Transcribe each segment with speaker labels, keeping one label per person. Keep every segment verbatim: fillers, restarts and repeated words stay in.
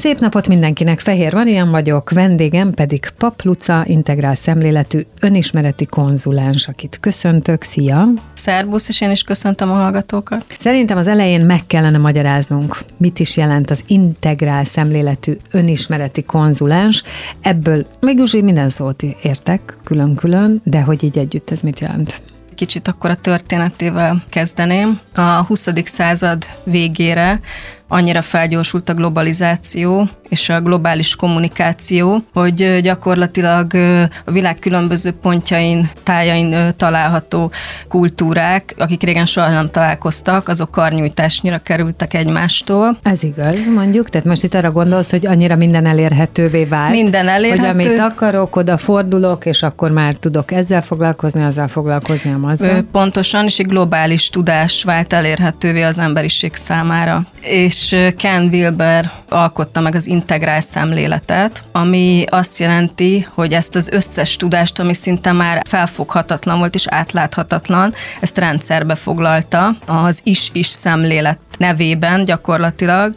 Speaker 1: Szép napot mindenkinek, Fehér Marian vagyok, vendégem pedig Papp Luca, integrál szemléletű önismereti konzulens, akit köszöntök. Szia!
Speaker 2: Szerbusz, és én is köszöntöm a hallgatókat.
Speaker 1: Szerintem az elején meg kellene magyaráznunk, mit is jelent az integrál szemléletű önismereti konzulens. Ebből mégis így minden szót értek külön-külön, de hogy így együtt ez mit jelent?
Speaker 2: Kicsit akkor a történetével kezdeném. A huszadik század végére annyira felgyorsult a globalizáció és a globális kommunikáció, hogy gyakorlatilag a világ különböző pontjain, tájain található kultúrák, akik régen soha nem találkoztak, azok karnyújtásnyira kerültek egymástól.
Speaker 1: Ez igaz, mondjuk, tehát most itt arra gondolsz, hogy annyira minden elérhetővé vált.
Speaker 2: Minden elérhető.
Speaker 1: Hogy amit akarok, oda fordulok, és akkor már tudok ezzel foglalkozni, azzal foglalkozni, amazzal.
Speaker 2: Pontosan, és egy globális tudás vált elérhetővé az emberiség számára. És Ken Wilber alkotta meg az integrál szemléletet, ami azt jelenti, hogy ezt az összes tudást, ami szinte már felfoghatatlan volt és átláthatatlan, ezt rendszerbe foglalta az is-is szemlélet nevében gyakorlatilag,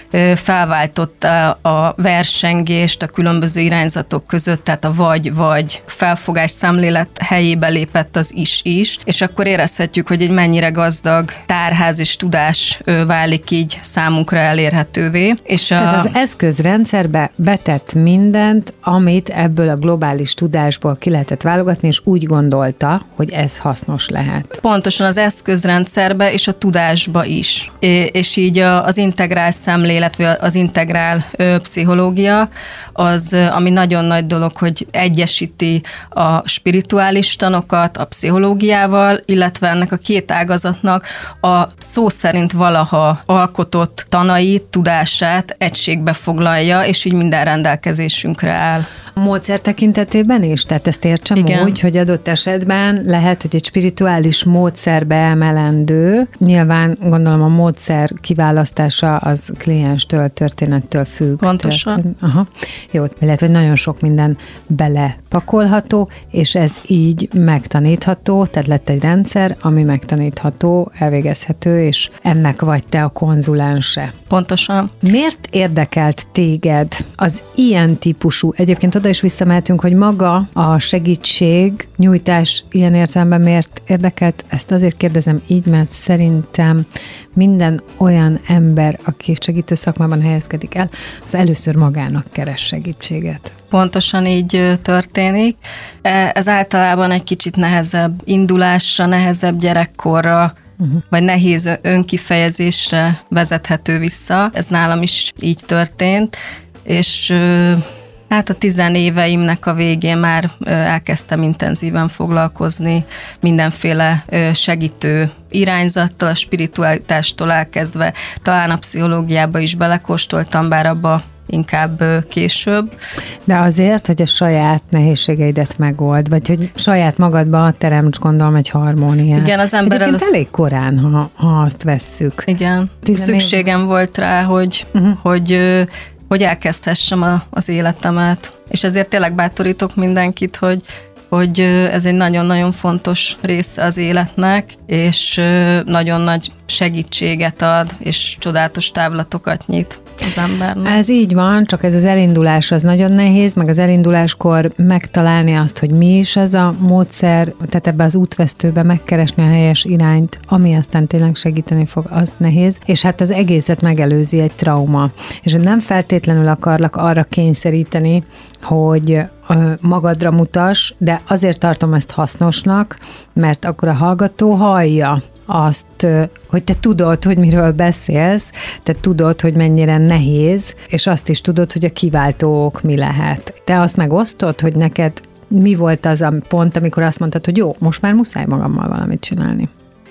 Speaker 2: felváltotta a versengést a különböző irányzatok között, tehát a vagy-vagy felfogás szemlélet helyébe lépett az is-is, és akkor érezhetjük, hogy egy mennyire gazdag tárház és tudás válik így számunkra elérhetővé. És a...
Speaker 1: Tehát az eszközrendszerbe betett mindent, amit ebből a globális tudásból ki lehetett válogatni, és úgy gondolta, hogy ez hasznos lehet.
Speaker 2: Pontosan az eszközrendszerbe és a tudásba is. És így az integrál szemlélet, vagy az integrál pszichológia, az, ami nagyon nagy dolog, hogy egyesíti a spirituális tanokat a pszichológiával, illetve ennek a két ágazatnak a szó szerint valaha alkotott tanait, tudását egységbe foglalja, és így minden rendelkezésünkre áll.
Speaker 1: A módszer tekintetében is? Tehát ezt értsem
Speaker 2: Igen.
Speaker 1: úgy, hogy adott esetben lehet, hogy egy spirituális módszerbe emelendő. Nyilván gondolom a módszer kiválasztása az klienstől, történettől függ.
Speaker 2: Pontosan.
Speaker 1: Történ... Aha. Jó, lehet, hogy nagyon sok minden belepakolható, és ez így megtanítható, tehát lett egy rendszer, ami megtanítható, elvégezhető, és ennek vagy te a konzulense.
Speaker 2: Pontosan.
Speaker 1: Miért érdekelt téged az ilyen típusú, egyébként oda is visszamehetünk, hogy maga a segítség, nyújtás ilyen értelemben miért érdekelt? Ezt azért kérdezem így, mert szerintem minden olyan ember, aki segítő szakmában helyezkedik el, az először magának keres segítséget.
Speaker 2: Pontosan így történik. Ez általában egy kicsit nehezebb indulásra, nehezebb gyerekkorra, Uh-huh. vagy nehéz önkifejezésre vezethető vissza. Ez nálam is így történt, és hát a tizenéveimnek a végén már elkezdtem intenzíven foglalkozni mindenféle segítő irányzattal, a spiritualitástól elkezdve, talán a pszichológiába is belekóstoltam, bár abba inkább később.
Speaker 1: De azért, hogy a saját nehézségeidet megold, vagy hogy saját magadba teremts, gondolom, egy harmóniát.
Speaker 2: Igen, az ember
Speaker 1: Egyébként
Speaker 2: elősz...
Speaker 1: elég korán, ha, ha azt vesszük.
Speaker 2: Igen.
Speaker 1: Tizenév...
Speaker 2: Szükségem volt rá, hogy, uh-huh. hogy, hogy elkezdhessem a, az életemet. És ezért tényleg bátorítok mindenkit, hogy hogy ez egy nagyon-nagyon fontos része az életnek, és nagyon nagy segítséget ad, és csodálatos távlatokat nyit az embernek.
Speaker 1: Ez így van, csak ez az elindulás az nagyon nehéz, meg az elinduláskor megtalálni azt, hogy mi is az a módszer, tehát ebbe az útvesztőbe megkeresni a helyes irányt, ami aztán tényleg segíteni fog, az nehéz, és hát az egészet megelőzi egy trauma. És nem feltétlenül akarlak arra kényszeríteni, hogy magadra mutass, de azért tartom ezt hasznosnak, mert akkor a hallgató hallja azt, hogy te tudod, hogy miről beszélsz, te tudod, hogy mennyire nehéz, és azt is tudod, hogy a kiváltó ok mi lehet. Te azt megosztod, hogy neked mi volt az a pont, amikor azt mondtad, hogy jó, most már muszáj magammal valamit csinálni?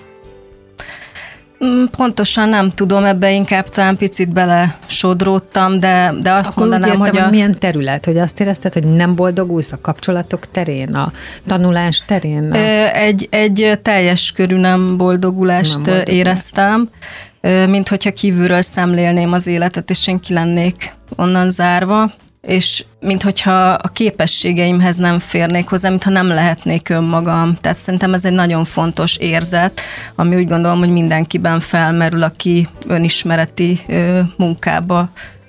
Speaker 2: Pontosan nem tudom, ebbe inkább talán picit bele sodródtam, de, de azt
Speaker 1: Akkor
Speaker 2: mondanám,
Speaker 1: úgy értem,
Speaker 2: hogy a...
Speaker 1: hogy milyen terület, hogy azt érezted, hogy nem boldogulsz a kapcsolatok terén, a tanulás terén? A...
Speaker 2: Egy, egy teljes körű nem boldogulást nem boldogulás. éreztem, mint hogyha kívülről szemlélném az életet, és én ki lennék onnan zárva. és minthogyha a képességeimhez nem férnék hozzá, mintha nem lehetnék önmagam. Tehát szerintem ez egy nagyon fontos érzet, ami úgy gondolom, hogy mindenkiben felmerül, aki önismereti ö, munkába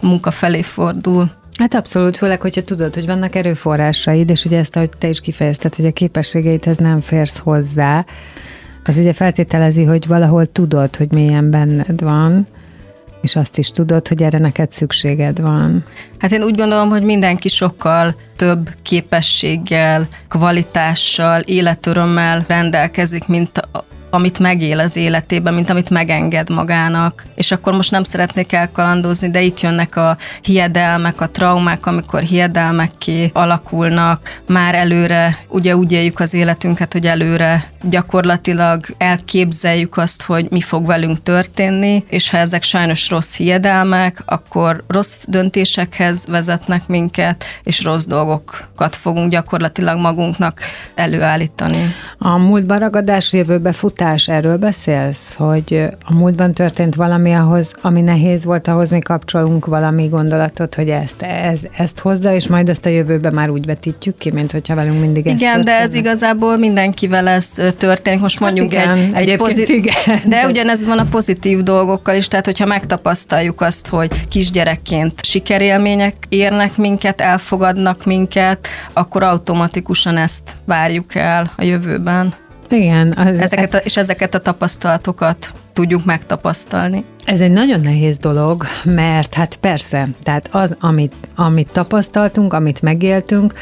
Speaker 2: munka felé fordul.
Speaker 1: Hát abszolút, főleg, hogyha tudod, hogy vannak erőforrásaid, és ugye ezt, ahogy te is kifejezted, hogy a képességeidhez nem férsz hozzá, az ugye feltételezi, hogy valahol tudod, hogy milyen benned van, és azt is tudod, hogy erre neked szükséged van.
Speaker 2: Hát én úgy gondolom, hogy mindenki sokkal több képességgel, kvalitással, életörömmel rendelkezik, mint amit megél az életében, mint amit megenged magának. És akkor most nem szeretnék elkalandozni, de itt jönnek a hiedelmek, a traumák, amikor hiedelmekké alakulnak, már előre, ugye úgy éljük az életünket, hogy előre gyakorlatilag elképzeljük azt, hogy mi fog velünk történni, és ha ezek sajnos rossz hiedelmek, akkor rossz döntésekhez vezetnek minket, és rossz dolgokat fogunk gyakorlatilag magunknak előállítani.
Speaker 1: A múltban ragadás, jövőbe futás, erről beszélsz, hogy a múltban történt valami ahhoz, ami nehéz volt, ahhoz mi kapcsolunk valami gondolatot, hogy ezt, ez, ezt hozza, és majd ezt a jövőben már úgy vetítjük ki, mint hogyha velünk mindig ez
Speaker 2: Igen,
Speaker 1: történne.
Speaker 2: de ez igazából mindenkivel ez történik. Most mondjuk
Speaker 1: hát igen,
Speaker 2: egy, egy pozitív...
Speaker 1: igen.
Speaker 2: De ugyanez van a pozitív dolgokkal is, tehát hogyha megtapasztaljuk azt, hogy kisgyerekként sikerélmények érnek minket, elfogadnak minket, akkor automatikusan ezt várjuk el a jövőben.
Speaker 1: Igen. Az,
Speaker 2: ezeket
Speaker 1: ez,
Speaker 2: a, és ezeket a tapasztalatokat tudjuk megtapasztalni.
Speaker 1: Ez egy nagyon nehéz dolog, mert hát persze, tehát az, amit, amit tapasztaltunk, amit megéltünk,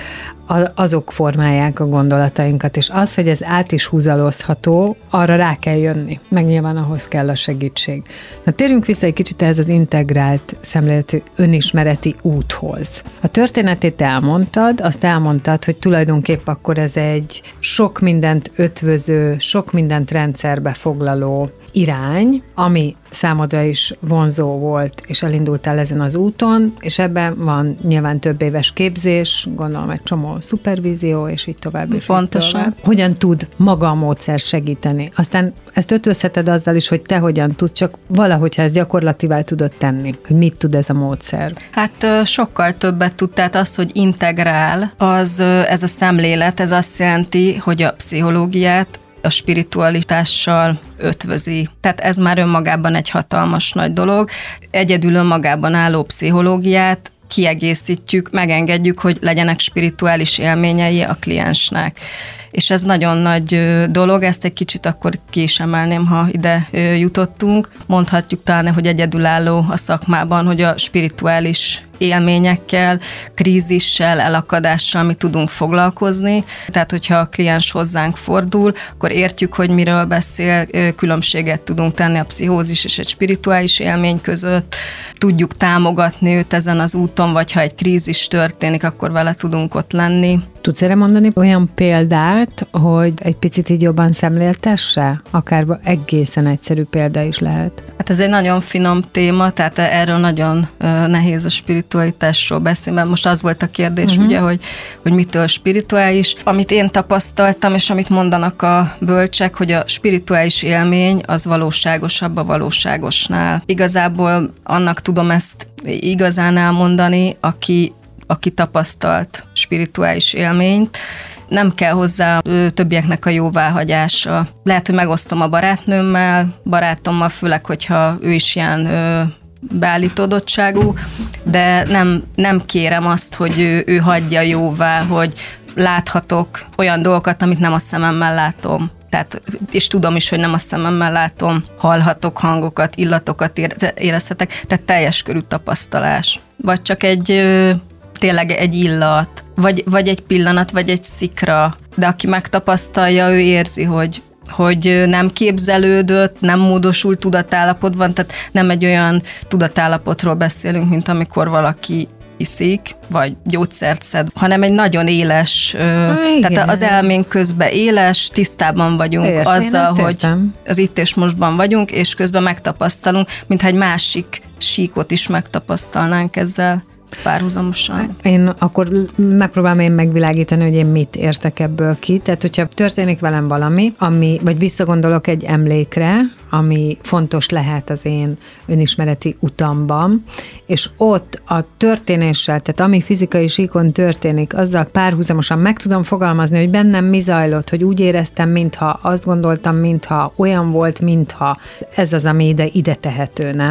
Speaker 1: azok formálják a gondolatainkat, és az, hogy ez át is húzalozható, arra rá kell jönni. Meg nyilván ahhoz kell a segítség. Na térjünk vissza egy kicsit ehhez az integrált szemléletű önismereti úthoz. A történetét elmondtad, azt elmondtad, hogy tulajdonképp akkor ez egy sok mindent ötvöző, sok mindent rendszerbe foglaló irány, ami számodra is vonzó volt, és elindultál ezen az úton, és ebben van nyilván több éves képzés, gondolom egy csomó szupervízió, és így tovább. És
Speaker 2: Pontosan.
Speaker 1: Tovább. Hogyan tud maga a módszer segíteni? Aztán ezt ötvözheted azzal is, hogy te hogyan tudsz, csak valahogyha ezt gyakorlatívá tudod tenni, hogy mit tud ez a módszer.
Speaker 2: Hát sokkal többet tud, tehát az, hogy integrál, az ez a szemlélet, ez azt jelenti, hogy a pszichológiát a spiritualitással ötvözi. Tehát ez már önmagában egy hatalmas nagy dolog. Egyedül önmagában álló pszichológiát kiegészítjük, megengedjük, hogy legyenek spirituális élményei a kliensnek. És ez nagyon nagy dolog, ezt egy kicsit akkor ki is emelném, ha ide jutottunk. Mondhatjuk talán, hogy egyedülálló a szakmában, hogy a spirituális élményekkel, krízissel, elakadással mi tudunk foglalkozni. Tehát, hogyha a kliens hozzánk fordul, akkor értjük, hogy miről beszél, különbséget tudunk tenni a pszichózis és egy spirituális élmény között, tudjuk támogatni őt ezen az úton, vagy ha egy krízis történik, akkor vele tudunk ott lenni.
Speaker 1: Tudsz erre mondani olyan példát, hogy egy picit így jobban szemléltesse? Akár egészen egyszerű példa is lehet.
Speaker 2: Hát ez egy nagyon finom téma, tehát erről nagyon nehéz a spiritualitásról beszélni, mert most az volt a kérdés, uh-huh. ugye, hogy, hogy mitől spirituális. Amit én tapasztaltam, és amit mondanak a bölcsek, hogy a spirituális élmény az valóságosabb a valóságosnál. Igazából annak tudom ezt igazán elmondani, aki aki tapasztalt spirituális élményt, nem kell hozzá ő, többieknek a jóváhagyása. Lehet, hogy megosztom a barátnőmmel, barátommal, főleg, hogyha ő is ilyen ő, beállítódottságú, de nem, nem kérem azt, hogy ő, ő hagyja jóvá, hogy láthatok olyan dolgokat, amit nem a szememmel látom. Tehát, és tudom is, hogy nem a szememmel látom, hallhatok hangokat, illatokat érezhetek, tehát teljes körű tapasztalás. Vagy csak egy tényleg egy illat, vagy, vagy egy pillanat, vagy egy szikra, de aki megtapasztalja, ő érzi, hogy, hogy nem képzelődött, nem módosult tudatállapot van, tehát nem egy olyan tudatállapotról beszélünk, mint amikor valaki iszik, vagy gyógyszert szed, hanem egy nagyon éles, igen. Tehát az elménk közben éles, tisztában vagyunk Ért, azzal, hogy értem. Az itt és mostban vagyunk, és közben megtapasztalunk, mintha egy másik síkot is megtapasztalnánk ezzel párhuzamosan.
Speaker 1: Én akkor megpróbálom én megvilágítani, hogy én mit értek ebből ki. Tehát, hogyha történik velem valami, ami, vagy visszagondolok egy emlékre, ami fontos lehet az én önismereti utamban, és ott a történéssel, tehát ami fizikai síkon történik, azzal párhuzamosan meg tudom fogalmazni, hogy bennem mi zajlott, hogy úgy éreztem, mintha azt gondoltam, mintha olyan volt, mintha ez az, ami ide, ide tehető, nem?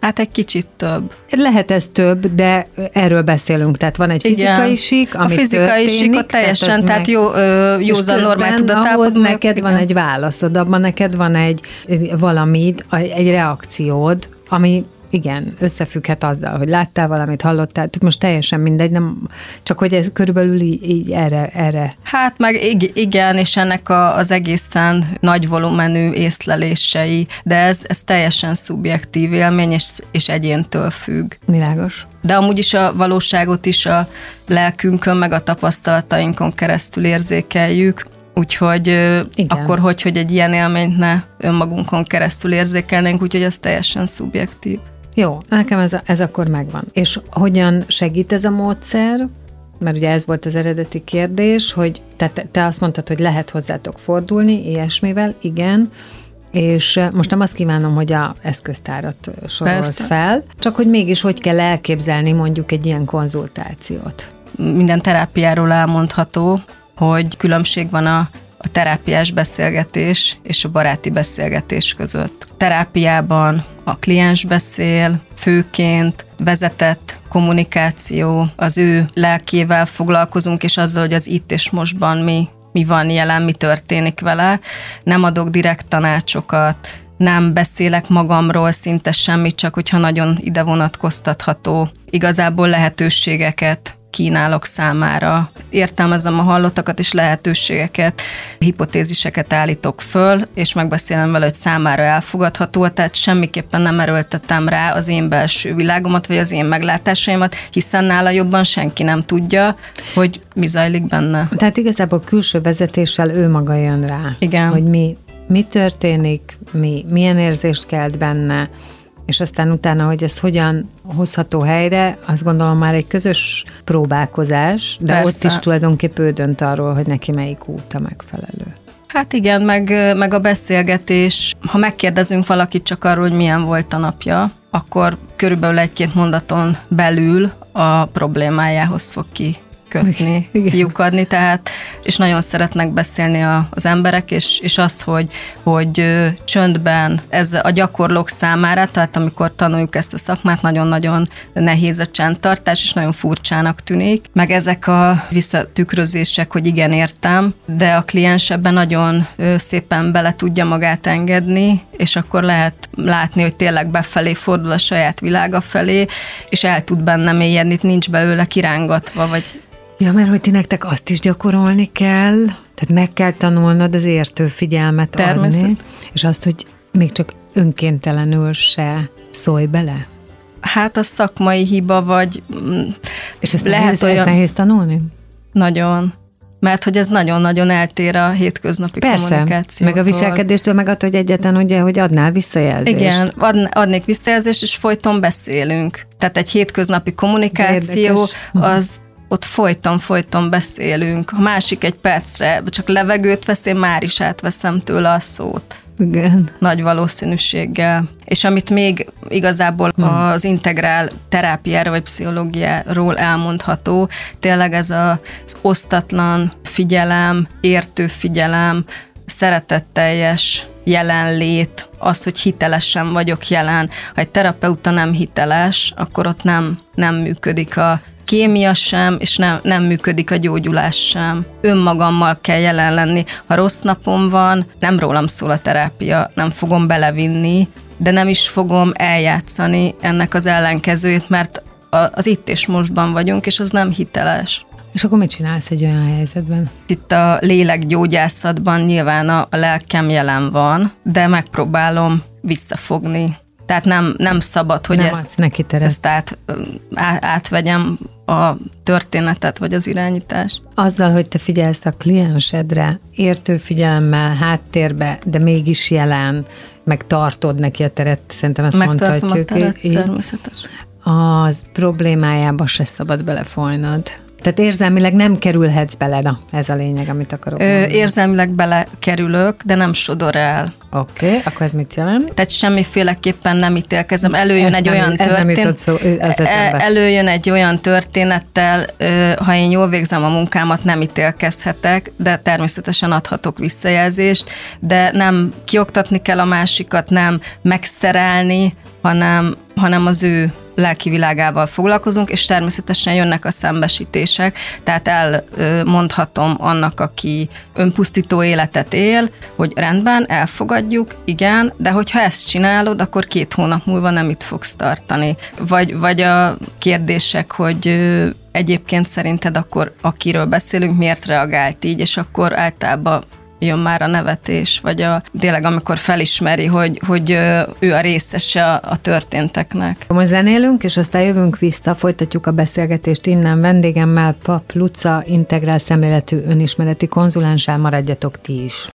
Speaker 2: Hát egy kicsit több.
Speaker 1: Lehet ez több, de erről beszélünk. Tehát van egy fizikai igen. sík, ami
Speaker 2: A fizikai történik, síkot teljesen, tehát, tehát jó, józan normál tudatában.
Speaker 1: Neked igen. van egy válaszod, abban neked van egy valamit, egy reakciód, ami igen, összefügghet azzal, hogy láttál valamit, hallottál, most teljesen mindegy, nem, csak hogy ez körülbelül így, így erre, erre.
Speaker 2: Hát meg igen, és ennek a, az egészen nagy volumenű észlelései, de ez, ez teljesen szubjektív élmény, és, és egyéntől függ.
Speaker 1: Világos.
Speaker 2: De amúgy is a valóságot is a lelkünkön, meg a tapasztalatainkon keresztül érzékeljük, úgyhogy igen. akkor hogy, hogy egy ilyen élményt ne önmagunkon keresztül érzékelnénk, úgyhogy ez teljesen szubjektív.
Speaker 1: Jó, nekem ez, ez akkor megvan. És hogyan segít ez a módszer? Mert ugye ez volt az eredeti kérdés, hogy te, te azt mondtad, hogy lehet hozzátok fordulni ilyesmivel, igen, és most nem azt kívánom, hogy a eszköztárat sorolt Persze. fel, csak hogy mégis hogy kell elképzelni mondjuk egy ilyen konzultációt.
Speaker 2: Minden terápiáról elmondható, hogy különbség van a, a terápiás beszélgetés és a baráti beszélgetés között. Terápiában a kliens beszél, főként vezetett kommunikáció, az ő lelkével foglalkozunk, és azzal, hogy az itt és mostban mi, mi van jelen, mi történik vele. Nem adok direkt tanácsokat, nem beszélek magamról szinte semmit, csak hogyha nagyon ide vonatkoztatható. Igazából lehetőségeket kínálok számára. Értelmezem a hallottakat és lehetőségeket, hipotéziseket állítok föl, és megbeszélem vele, hogy számára elfogadható, tehát semmiképpen nem erőltetem rá az én belső világomat, vagy az én meglátásaimat, hiszen nála jobban senki nem tudja, hogy mi zajlik benne.
Speaker 1: Tehát igazából külső vezetéssel ő maga jön rá,
Speaker 2: igen.
Speaker 1: hogy mi, mi történik, mi, milyen érzést kelt benne, és aztán utána, hogy ezt hogyan hozható helyre, azt gondolom már egy közös próbálkozás, de Persze. ott is tulajdonképpen ő dönt arról, hogy neki melyik út a megfelelő.
Speaker 2: Hát igen, meg, meg a beszélgetés, ha megkérdezünk valakit csak arról, hogy milyen volt a napja, akkor körülbelül egy-két mondaton belül a problémájához fog ki kötni, lyukadni, tehát, és nagyon szeretnek beszélni a, az emberek, és, és az, hogy, hogy csöndben ez a gyakorlók számára, tehát amikor tanuljuk ezt a szakmát, nagyon-nagyon nehéz a csendtartás, és nagyon furcsának tűnik, meg ezek a visszatükrözések, hogy igen, értem, de a kliens ebben nagyon szépen bele tudja magát engedni, és akkor lehet látni, hogy tényleg befelé fordul a saját világa felé, és el tud benne mélyedni, nincs belőle kirángatva, vagy
Speaker 1: ja, mert hogy ti nektek azt is gyakorolni kell, tehát meg kell tanulnod az értő figyelmet adni, és azt, hogy még csak önkéntelenül se szólj bele.
Speaker 2: Hát a szakmai hiba, vagy
Speaker 1: és ezt lehet nehéz, olyan... ezt nehéz tanulni?
Speaker 2: Nagyon. Mert hogy ez nagyon-nagyon eltér a hétköznapi
Speaker 1: Persze,
Speaker 2: kommunikációtól.
Speaker 1: Meg a viselkedéstől, meg attól, hogy egyetlen ugye, hogy adnál visszajelzést.
Speaker 2: Igen, ad, adnék visszajelzést, és folyton beszélünk. Tehát egy hétköznapi kommunikáció, az ott folyton, folyton beszélünk. A másik egy percre csak levegőt vesz, én már is átveszem tőle a szót.
Speaker 1: Igen.
Speaker 2: Nagy valószínűséggel. És amit még igazából hmm. az integrál terápiára vagy pszichológiáról elmondható, tényleg ez az osztatlan figyelem, értő figyelem, szeretetteljes jelenlét, az, hogy hitelesen vagyok jelen. Ha egy terapeuta nem hiteles, akkor ott nem, nem működik a kémia sem, és nem, nem működik a gyógyulás sem. Önmagammal kell jelen lenni. Ha rossz napom van, nem rólam szól a terápia, nem fogom belevinni, de nem is fogom eljátszani ennek az ellenkezőjét, mert az itt és mostban vagyunk, és az nem hiteles.
Speaker 1: És akkor mit csinálsz egy olyan helyzetben?
Speaker 2: Itt a lélekgyógyászatban nyilván a, a lelkem jelen van, de megpróbálom visszafogni. Tehát nem, nem szabad, hogy
Speaker 1: nem
Speaker 2: ezt,
Speaker 1: ezt
Speaker 2: át, át, átvegyem a történetet, vagy az irányítást.
Speaker 1: Azzal, hogy te figyelsz a kliensedre, értő figyelemmel, háttérbe, de mégis jelen, meg tartod neki a teret, szerintem ezt
Speaker 2: Megtartom
Speaker 1: mondhatjuk.
Speaker 2: A teret, természetesen.
Speaker 1: Az problémájába se szabad belefolynod. Tehát érzelmileg nem kerülhetsz bele, na, ez a lényeg, amit akarok
Speaker 2: Ö, érzelmileg belekerülök, de nem sodor el.
Speaker 1: Oké, okay, akkor ez mit jelent?
Speaker 2: Tehát semmiféleképpen nem ítélkezem. Előjön
Speaker 1: ezt
Speaker 2: egy
Speaker 1: nem,
Speaker 2: olyan történet.
Speaker 1: Szó,
Speaker 2: előjön egy olyan történettel, ha én jól végzem a munkámat, nem ítélkezhetek, de természetesen adhatok visszajelzést, de nem kioktatni kell a másikat, nem megszerelni, hanem hanem az ő lelki világával foglalkozunk, és természetesen jönnek a szembesítések, tehát elmondhatom annak, aki önpusztító életet él, hogy rendben, elfogadjuk, igen, de hogyha ezt csinálod, akkor két hónap múlva nem itt fogsz tartani. Vagy, vagy a kérdések, hogy egyébként szerinted akkor, akiről beszélünk, miért reagált így, és akkor általában jön már a nevetés, vagy a, tényleg amikor felismeri, hogy, hogy ő a részese a, a történteknek.
Speaker 1: Most zenélünk, és aztán jövünk vissza, folytatjuk a beszélgetést innen vendégemmel, Papp Luca, integrál szemléletű önismereti konzulenssel, maradjatok ti is.